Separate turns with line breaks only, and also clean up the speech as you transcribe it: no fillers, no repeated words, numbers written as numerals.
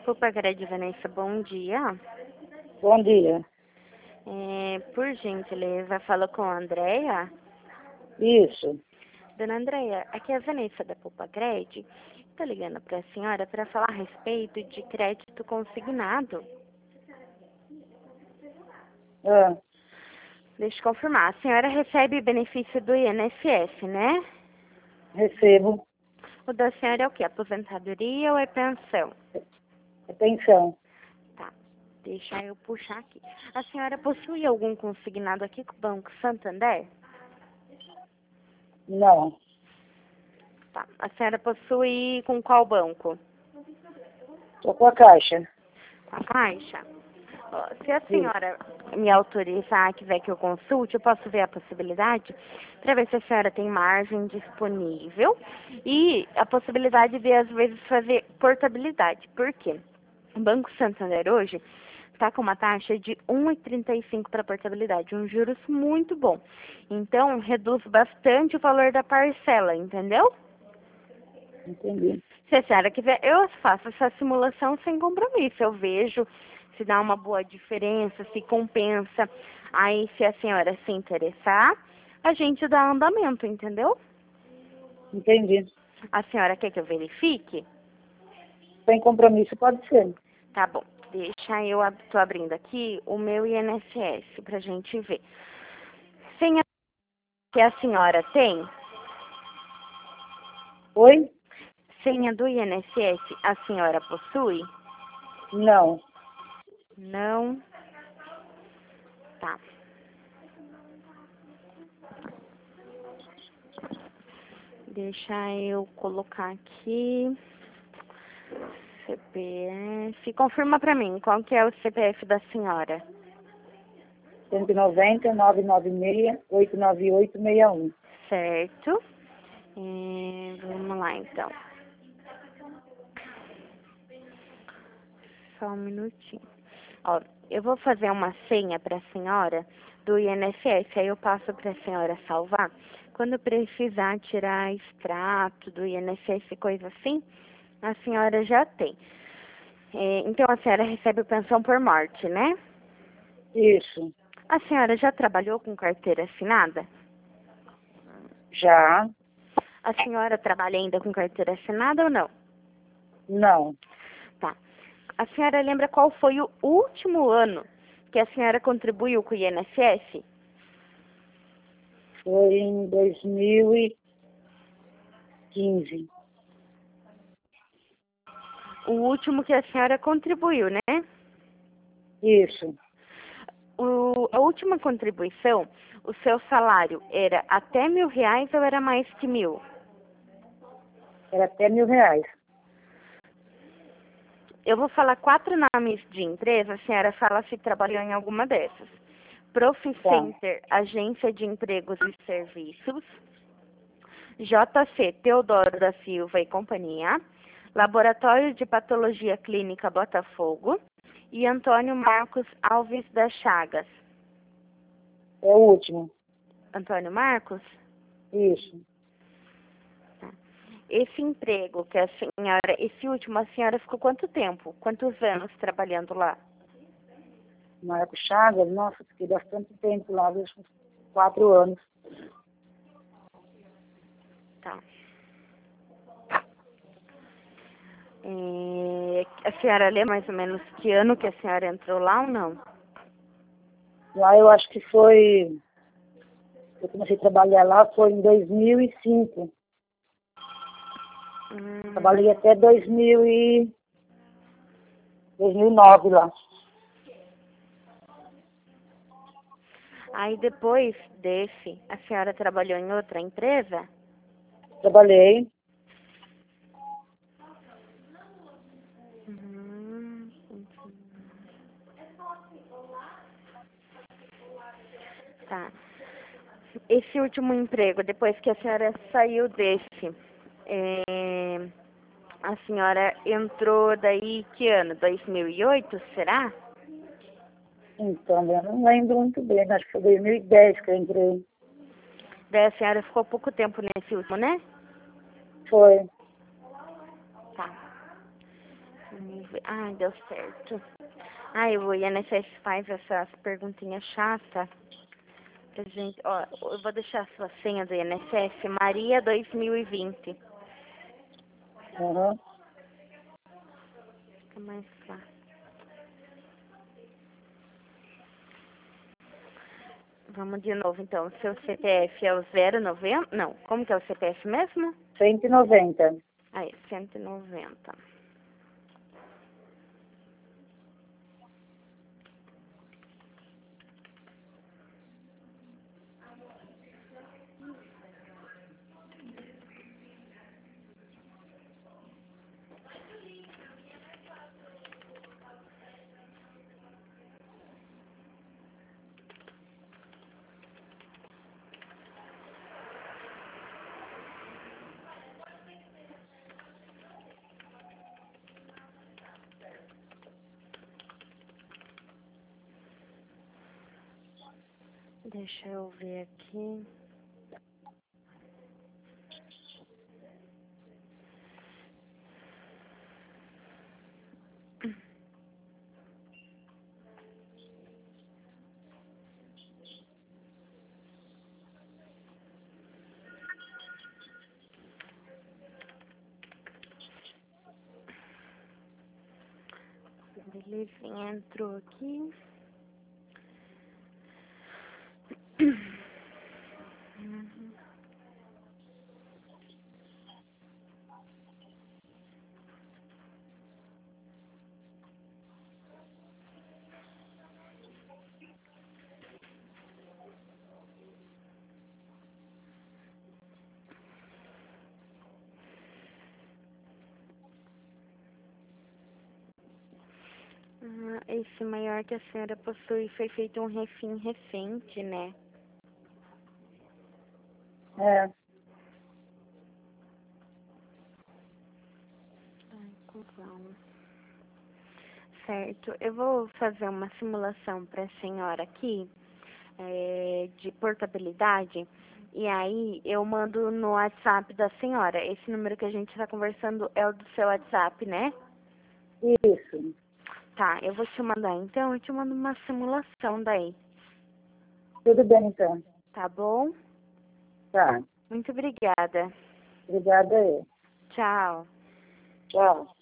Pupagred Vanessa, bom dia.
Bom dia.
Por gentileza, falo com a Andréia.
Isso.
Dona Andréia, aqui é a Vanessa da Pupagred. Estou ligando para a senhora para falar a respeito de crédito consignado.
Ah,
Deixa eu confirmar. A senhora recebe benefício do INSS, né?
recebo.
O da senhora é o quê? Aposentadoria ou é pensão?
É pensão.
Tá. Deixa eu puxar aqui. A senhora possui algum consignado aqui com o Banco Santander?
Não.
Tá. A senhora possui com qual banco?
Tô com a caixa.
Com a Caixa? Ó, se a senhora me autorizar, quiser que eu consulte, eu posso ver a possibilidade para ver se a senhora tem margem disponível e a possibilidade de, às vezes, fazer portabilidade. Por quê? O Banco Santander hoje está com uma taxa de 1,35 para portabilidade, um juros muito bom. Então, reduz bastante o valor da parcela, entendeu?
Entendi.
Se a senhora quiser, eu faço essa simulação sem compromisso. Eu vejo se dá uma boa diferença, se compensa. Aí, se a senhora se interessar, a gente dá andamento, entendeu?
Entendi.
A senhora quer que eu verifique?
Sem compromisso pode ser.
Tá bom. Deixa eu, tô abrindo aqui o meu INSS pra gente ver. Senha que a senhora tem?
Oi?
Senha do INSS a senhora possui?
Não.
Não. Tá. Deixa eu colocar aqui. CPF. Confirma pra mim, qual que é o CPF da senhora?
190, 996, 89861.
Certo. Vamos lá, então. Só um minutinho. Ó, eu vou fazer uma senha para a senhora do INSS, aí eu passo para a senhora salvar. Quando precisar tirar extrato do INSS, coisa assim, a senhora já tem. Então, a senhora recebe pensão por morte, né?
Isso.
A senhora já trabalhou com carteira assinada?
Já?
A senhora trabalha ainda com carteira assinada ou não?
Não.
Tá. A senhora lembra qual foi o último ano que a senhora contribuiu com o INSS?
Foi em 2015.
O último que a senhora contribuiu, né?
Isso.
A última contribuição, o seu salário era até R$ 1.000 ou era mais que 1.000?
Era até R$ 1.000.
Eu vou falar 4 nomes de empresa, a senhora fala se trabalhou em alguma dessas. Proficenter, Agência de Empregos e Serviços. JC Teodoro da Silva e Companhia. Laboratório de Patologia Clínica Botafogo. E Antônio Marcos Alves das Chagas.
É o último.
Antônio Marcos?
Isso.
Esse emprego que a senhora, esse último, a senhora ficou quanto tempo? Quantos anos trabalhando lá?
Marco Chagas, nossa, fiquei bastante tempo lá, uns 4 anos.
Tá. A senhora lembra mais ou menos que ano que a senhora entrou lá ou não?
Lá eu acho que foi... Eu comecei a trabalhar lá, foi em 2005. Trabalhei até 2009 lá.
Aí depois desse, a senhora trabalhou em outra empresa?
Trabalhei.
Tá. Esse último emprego, depois que a senhora saiu desse, a senhora entrou daí que ano? 2008, será?
Então, eu não lembro muito bem, acho que foi 2010 que eu entrei.
Daí a senhora ficou pouco tempo nesse último, né?
Foi.
Tá. Vamos ver. Ai, deu certo. Ai, o INSS faz essas perguntinhas chatas. Pra gente, ó, eu vou deixar a sua senha do INSS, Maria 2020.
Aham.
Fica mais fácil. Vamos de novo, então. Seu CPF é o 090? Não, como que é o CPF mesmo?
190.
Aí, 190. Deixa eu ver aqui. Beleza, entrou aqui. Uhum. Esse maior que a senhora possui foi feito um refim recente, né?
É.
Ai, cuzão. Certo, eu vou fazer uma simulação para a senhora aqui, de portabilidade, e aí eu mando no WhatsApp da senhora. Esse número que a gente está conversando é o do seu WhatsApp, né?
Isso.
Tá, eu vou te mandar então, eu te mando uma simulação daí,
Tudo bem, então.
tá bom?
Tá.
Muito obrigada.
Obrigada aí.
Tchau.
Tchau.